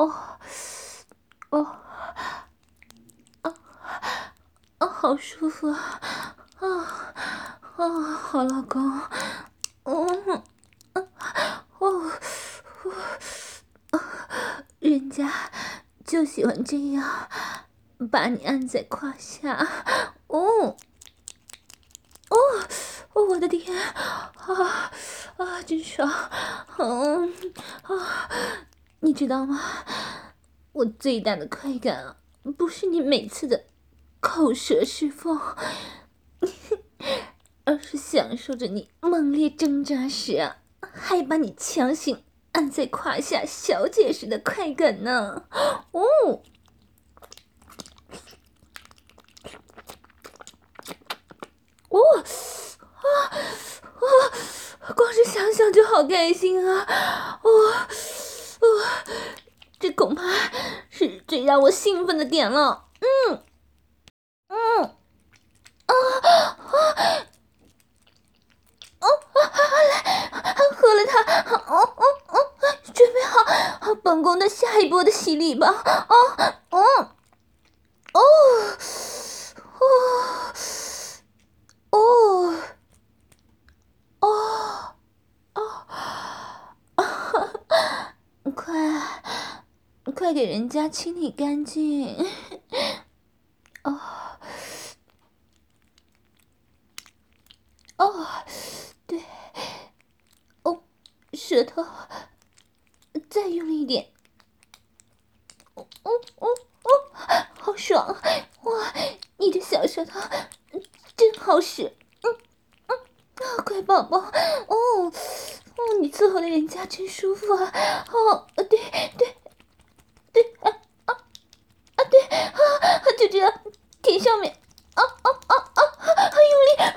哦，好舒服啊！好老公，人家就喜欢这样，把你按在胯下。我的天，真爽！你知道吗？我最大的快感啊，不是你每次的口舌是缝，而是享受着你猛烈挣扎时啊，还把你强行按在胯下小姐时的快感呢。光是想想就好开心啊！这恐怕是最让我兴奋的点了。喝了它，准备好本宫的下一波的洗礼吧！快给人家清理干净！对，舌头再用力一点！好爽！哇，你的小舌头真好使！乖宝宝，你伺候的人家真舒服啊！对，就这样舔上面，用力，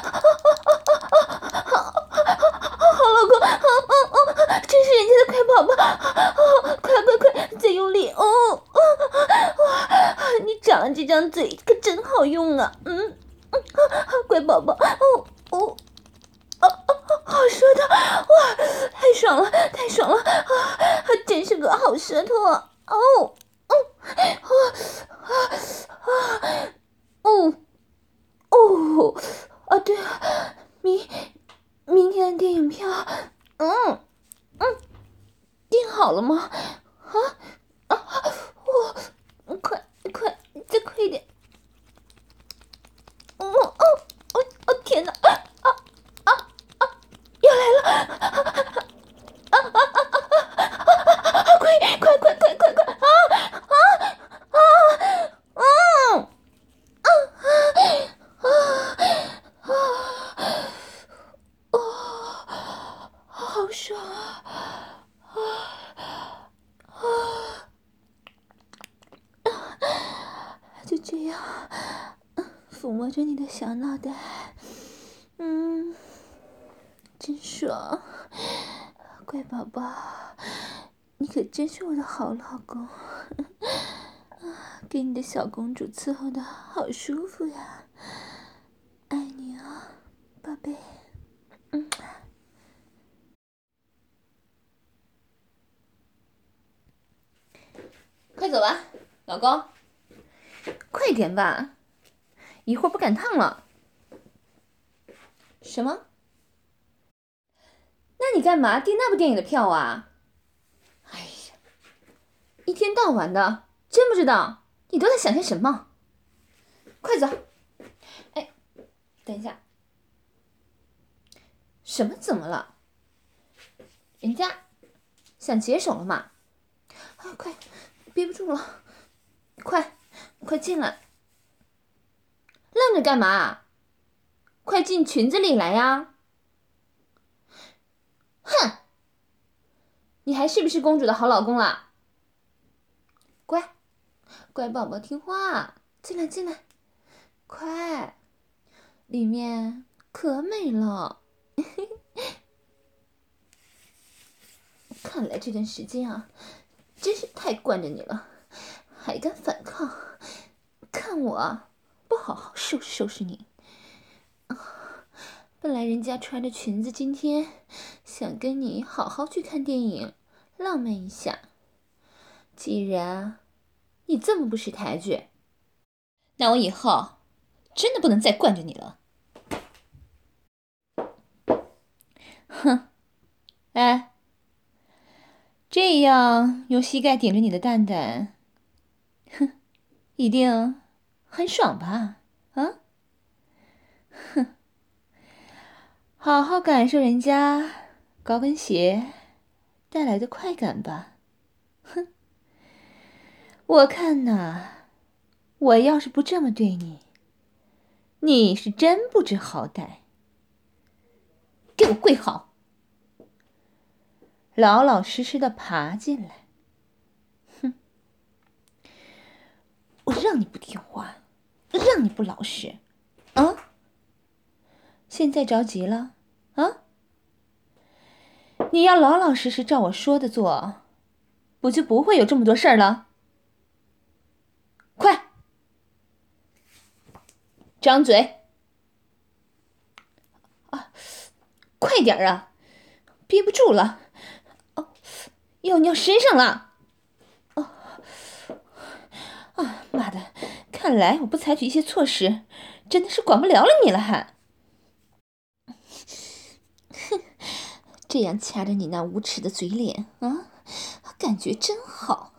好老公，真是人家的快宝宝，快，再用力，你长了这张嘴可真好用啊，乖宝宝，好舌头，哇，太爽了，真是个好舌头啊，对了，明天的电影票，订好了吗？快，再快一点！天哪！要来了！好爽啊！就这样抚摸着你的小脑袋，真爽！乖宝宝，你可真是我的好老公，给你的小公主伺候的好舒服呀，爱你啊，宝贝。快走吧，老公，快点吧，一会儿不赶趟了。什么？那你干嘛订那部电影的票啊？哎呀，一天到晚的，真不知道你都在想些什么。快走！哎，等一下，什么怎么了？人家想解手了嘛？快，憋不住了，快进来！愣着干嘛？快进裙子里来呀！哼，你还是不是公主的好老公啦？乖宝宝听话，进来，快！里面可美了。看来这段时间啊，真是太惯着你了，还敢反抗，看我不好好收拾收拾你。本来人家穿着裙子今天想跟你好好去看电影，浪漫一下， 既然你这么不识抬举，那我以后真的不能再惯着你了。哼，哎，这样用膝盖顶着你的蛋蛋，哼，一定很爽吧？啊？哼，好好感受人家高跟鞋带来的快感吧。哼，我看呐，我要是不这么对你，你是真不知好歹。给我跪好，老老实实的爬进来。哼，我让你不听话，让你不老实，啊？现在着急了啊？你要老老实实照我说的做，不就不会有这么多事儿了？快，张嘴！啊，快点啊！憋不住了，哦，要尿身上了！哦，啊，妈的！看来我不采取一些措施，真的是管不了你了还。哼，这样掐着你那无耻的嘴脸啊，感觉真好。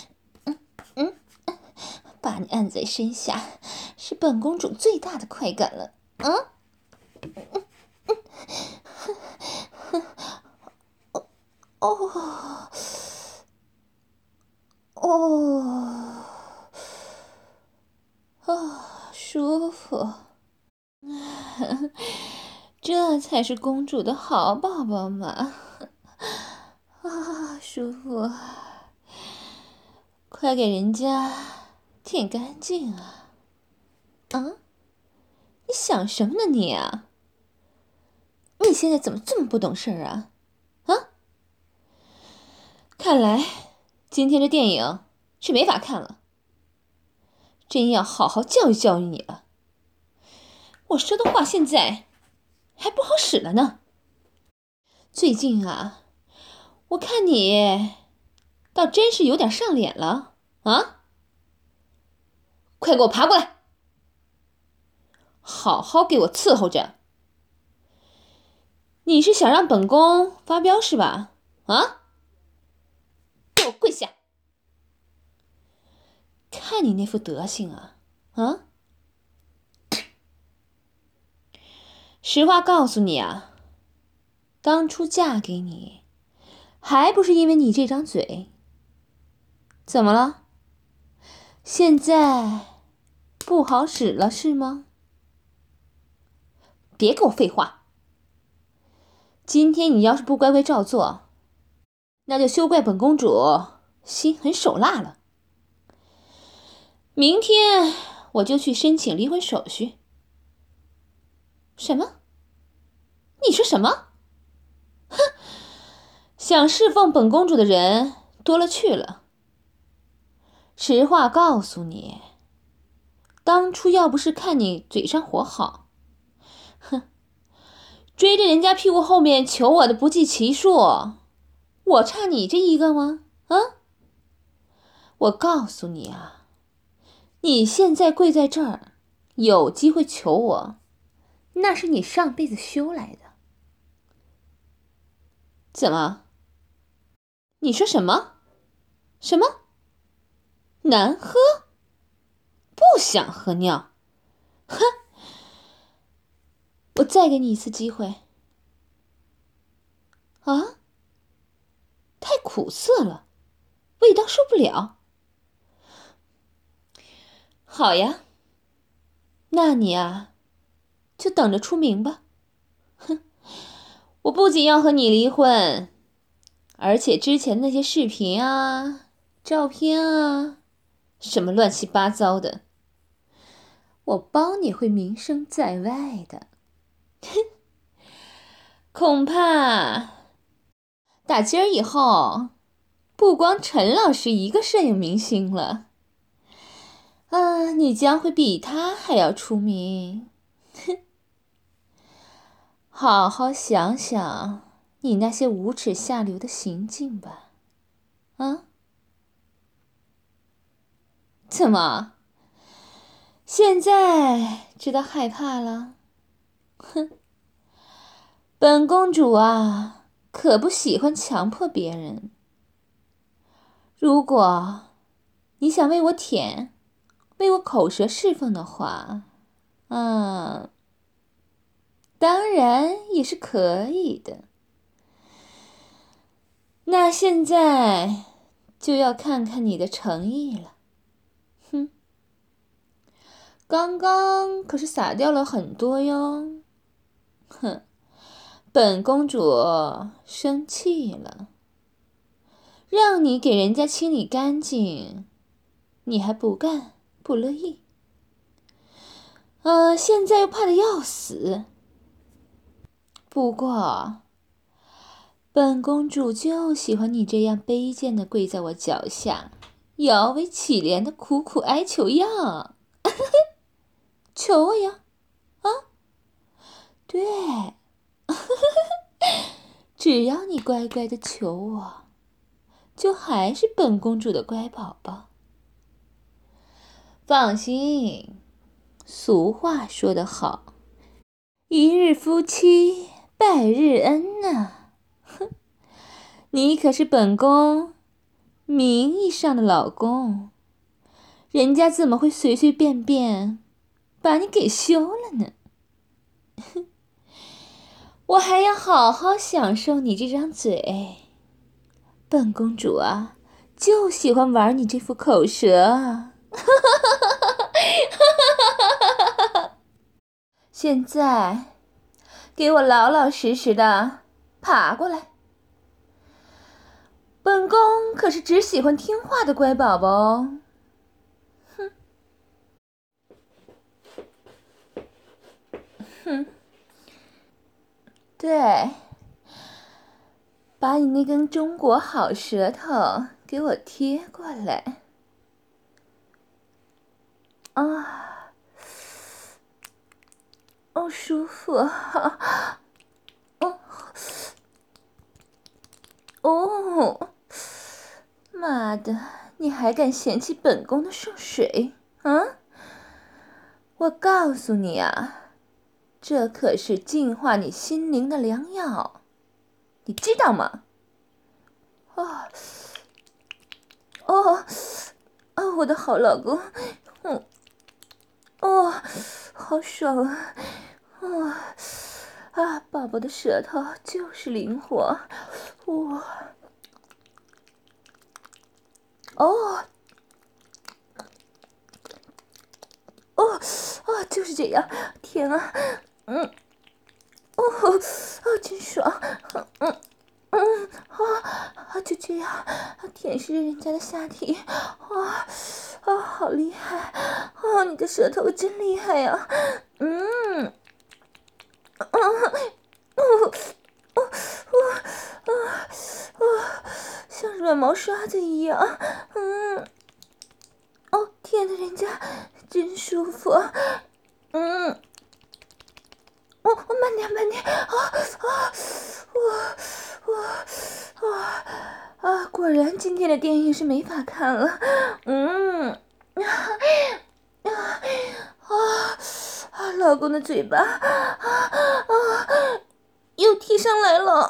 把你按在身下，是本公主最大的快感了啊！哦哦哦，舒服，这才是公主的好宝宝嘛！啊，舒服，快给人家舔干净啊！啊，你想什么呢你啊？你现在怎么这么不懂事儿啊？啊？看来今天这电影是没法看了，真要好好教育教育你了。我说的话现在还不好使了呢。最近啊，我看你倒真是有点上脸了啊！快给我爬过来，好好给我伺候着。你是想让本宫发飙是吧？啊！给我跪下！看你那副德行啊，啊！实话告诉你啊，当初嫁给你，还不是因为你这张嘴？怎么了？现在不好使了是吗？别给我废话！今天你要是不乖乖照做，那就休怪本公主心狠手辣了。明天我就去申请离婚手续。什么？你说什么？哼！想侍奉本公主的人多了去了。实话告诉你，当初要不是看你嘴上活好，哼，追着人家屁股后面求我的不计其数，我差你这一个吗？啊！我告诉你啊，你现在跪在这儿，有机会求我，那是你上辈子修来的。怎么？你说什么？什么？难喝？不想喝尿？哼！我再给你一次机会。啊？太苦涩了，味道受不了。好呀，那你啊，就等着出名吧。哼！我不仅要和你离婚，而且之前那些视频啊、照片啊，什么乱七八糟的，我包你会名声在外的。哼！恐怕打今儿以后，不光陈老师一个摄影明星了，啊，你将会比他还要出名。哼！好好想想你那些无耻下流的行径吧，啊！ 怎么，现在知道害怕了？哼，本公主啊，可不喜欢强迫别人。如果你想为我舔，为我口舌侍奉的话，当然也是可以的。那现在就要看看你的诚意了。哼，刚刚可是撒掉了很多哟。哼，本公主生气了，让你给人家清理干净，你还不干，不乐意。现在又怕得要死。不过，本公主就喜欢你这样卑贱的跪在我脚下，摇尾乞怜的苦苦哀求样。求我呀，啊，对，只要你乖乖的求我，就还是本公主的乖宝宝。放心，俗话说得好，一日夫妻百日恩呐。哼，你可是本宫名义上的老公，人家怎么会随随便便把你给休了呢？我还要好好享受你这张嘴。本公主啊，就喜欢玩你这副口舌啊。现在给我老老实实的爬过来。本宫可是只喜欢听话的乖宝宝哦。哼，哼，对，把你那根中国好舌头给我贴过来。啊，哦，舒服。哦，妈的，你还敢嫌弃本宫的圣水啊？我告诉你啊，这可是净化你心灵的良药，你知道吗？哦，哦，哦，我的好老公，哦，好爽啊！哦，啊，宝宝的舌头就是灵活，哇，哦，哦，哦，就是这样，天啊，哦，真爽，就这样，舔舐人家的下体，好厉害，你的舌头真厉害呀，像软毛刷子一样，舔的人家真舒服，慢点，慢点，果然今天的电影是没法看了，老公的嘴巴，又提上来了，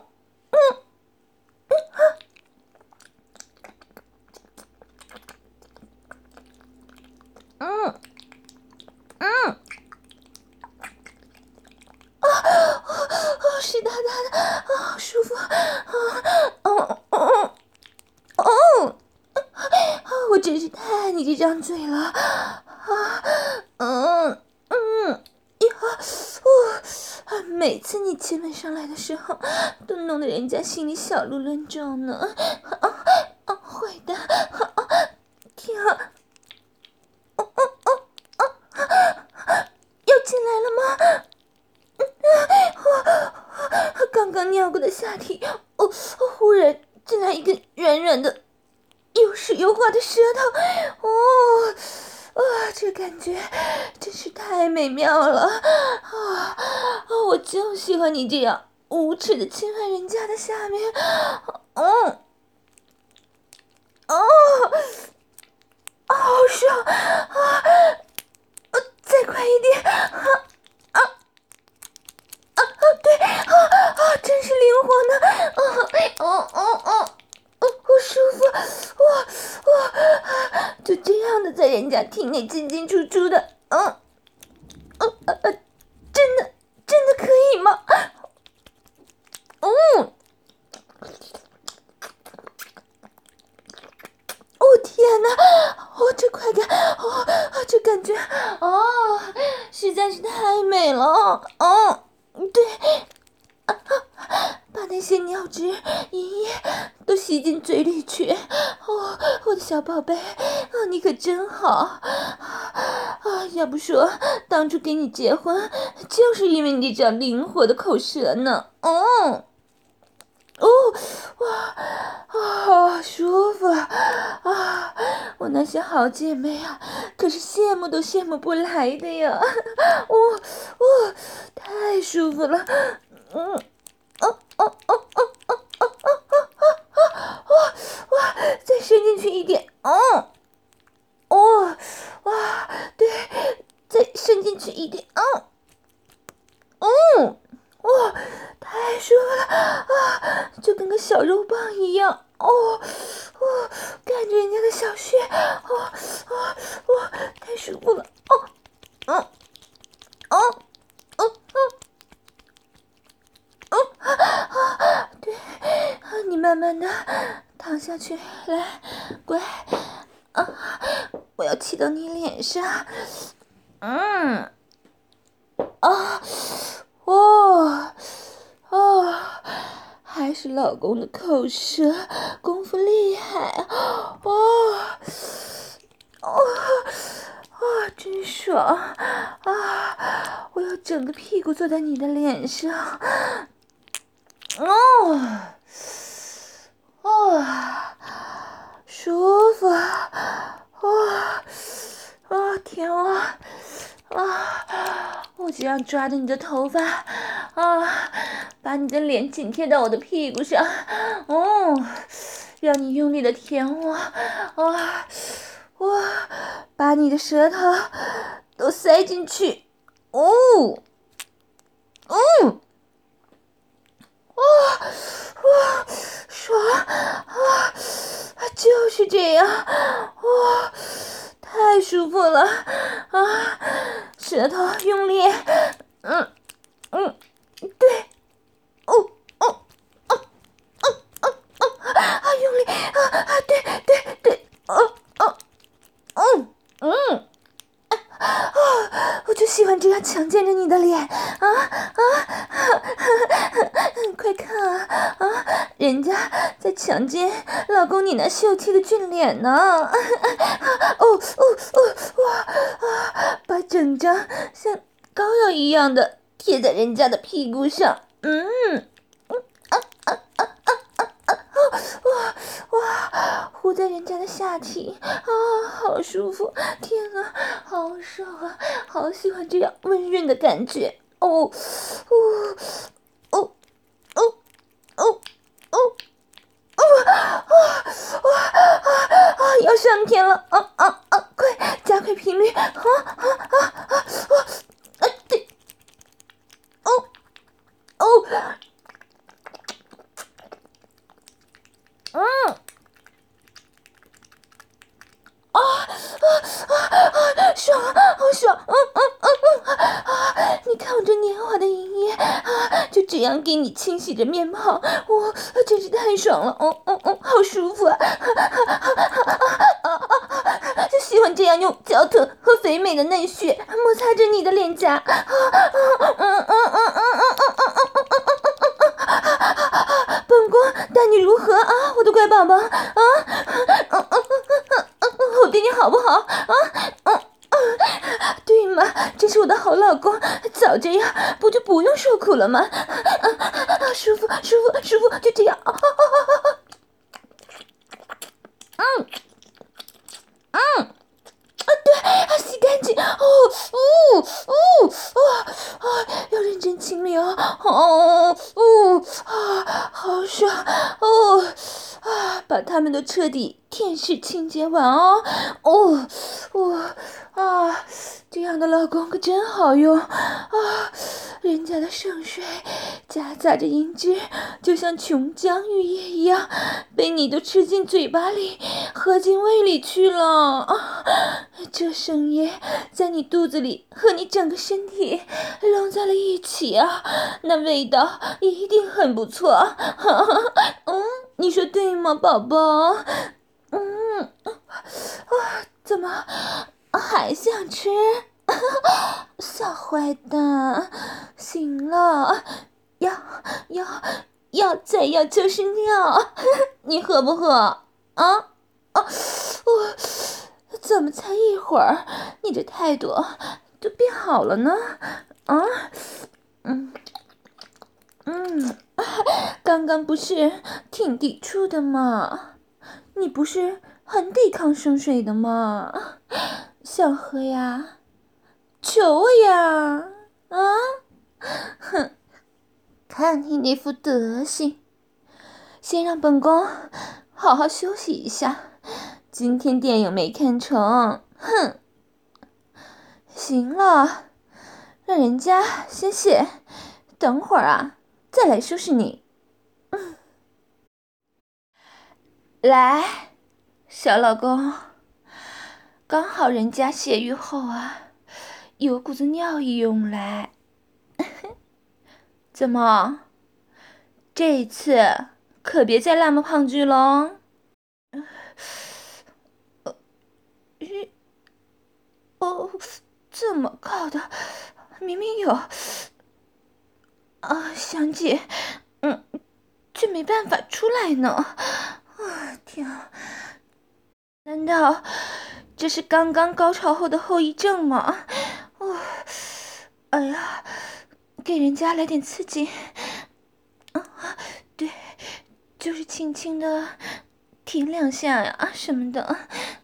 湿哒哒的，好舒服，我真是太爱你这张嘴了，每次你亲吻上来的时候，都弄得人家心里小鹿乱撞呢，坏蛋，天啊，要进来了吗？刚刚尿过的下体，忽然进来一个软软的、又湿又滑的舌头，这感觉真是太美妙了，我就喜欢你这样无耻的侵犯人家的下面， 好爽啊！再快一点！对真是灵活呢！好舒服！就这样的在人家体内进进出出的，真的可以吗？天哪！这快感，这感觉，实在是太美了！对，把那些尿汁、银液都吸进嘴里去。我的小宝贝，你可真好！要不说当初跟你结婚，就是因为你这张灵活的口舌呢。好舒服啊！我那些好姐妹啊，可是羡慕都羡慕不来的呀！太舒服了！再伸进去一点，对，再伸进去一点，太舒服了就跟个小肉棒一样，感觉人家的小穴，太舒服了，对，你慢慢的躺下去，来，乖，我要骑到你脸上，还是老公的口舌功夫厉害，真爽我要整个屁股坐在你的脸上，舒服，天啊！我这样抓着你的头发，把你的脸紧贴到我的屁股上，让你用力的舔我，把你的舌头都塞进去，爽就是这样，太舒服了舌头用力，对，用力对，我就喜欢这样强奸着你的脸快看人家在强奸老公你那秀气的俊脸呢把整张像膏药一样的贴在人家的屁股上糊在人家的下体好舒服！天啊，好爽好喜欢这样温润的感觉要上天了快加快频率对爽好爽你看我这年华的银液就这样给你清洗着面庞真是太爽了好舒服就喜欢这样用娇臀和肥美的嫩穴摩擦着你的脸颊本宫待你如何我的乖宝宝我对你好不好对嘛，真是我的好老公，早这样不就不用受苦了吗？舒服，就这样对洗干净要认真清理好爽把他们都彻底舔舐清洁完哦。哦，这样的老公可真好用啊！人家的圣水夹杂着银汁，就像琼浆玉液一样，被你都吃进嘴巴里，喝进胃里去了啊！这圣液在你肚子里和你整个身体融在了一起啊，那味道一定很不错。你说对吗，宝宝？怎么还想吃？小坏蛋，行了，再要就是尿，你喝不喝？怎么才一会儿，你这态度就变好了呢？刚刚不是挺抵触的吗？你不是很抵抗圣水的吗？想喝呀？求我呀！哼，看你那副德行，先让本宫好好休息一下。今天电影没看成，哼！行了，让人家先歇，等会儿啊，再来收拾你。来，小老公，刚好人家泄欲后啊，有股子尿意涌来。怎么？这一次可别再那么抗拒喽。这么高的，明明有香姐，却没办法出来呢。天啊，难道这是刚刚高潮后的后遗症吗？哎呀，给人家来点刺激。对，就是轻轻的停2下呀什么的。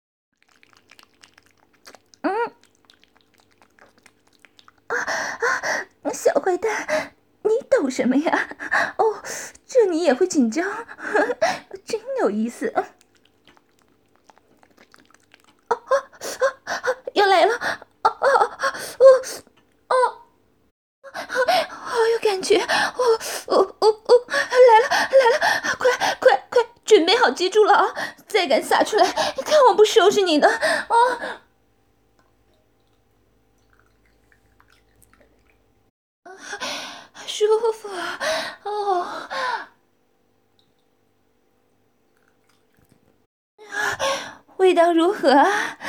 小坏蛋，你抖什么呀？这你也会紧张，真有意思。又来了！好有感觉！来了！快，准备好接住了啊！再敢撒出来，看我不收拾你的！舒服味道如何啊？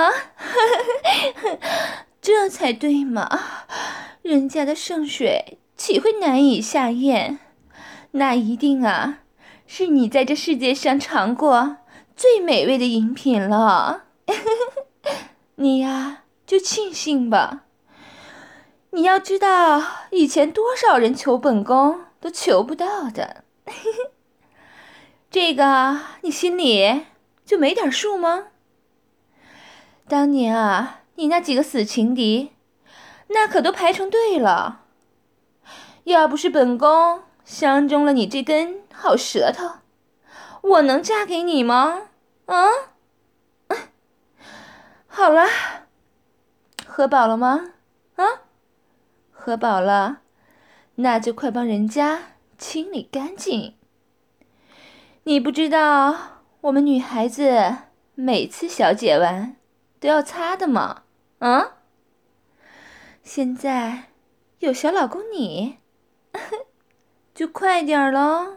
这才对嘛！人家的圣水岂会难以下咽？那一定啊，是你在这世界上尝过最美味的饮品了。你呀，就庆幸吧。你要知道，以前多少人求本宫都求不到的。这个你心里就没点数吗？当年啊，你那几个死情敌，那可都排成队了。要不是本宫相中了你这根好舌头，我能嫁给你吗？好了，喝饱了吗？喝饱了，那就快帮人家清理干净。你不知道我们女孩子每次小解完都要擦的吗？现在有小老公你，就快点咯。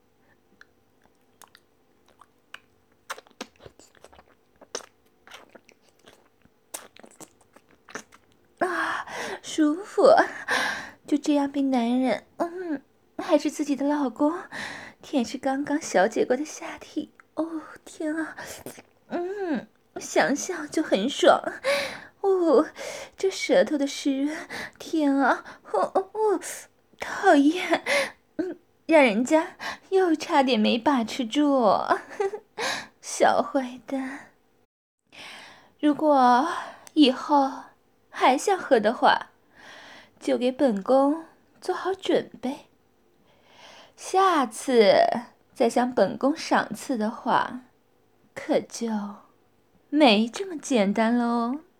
舒服，就这样被男人，还是自己的老公，舔舐刚刚小姐过的下体。天啊，想想就很爽。这舌头的湿润，天啊，讨厌，让人家又差点没把持住。小坏蛋，如果以后还想喝的话，就给本宫做好准备。下次再向本宫赏赐的话，可就没这么简单了哦。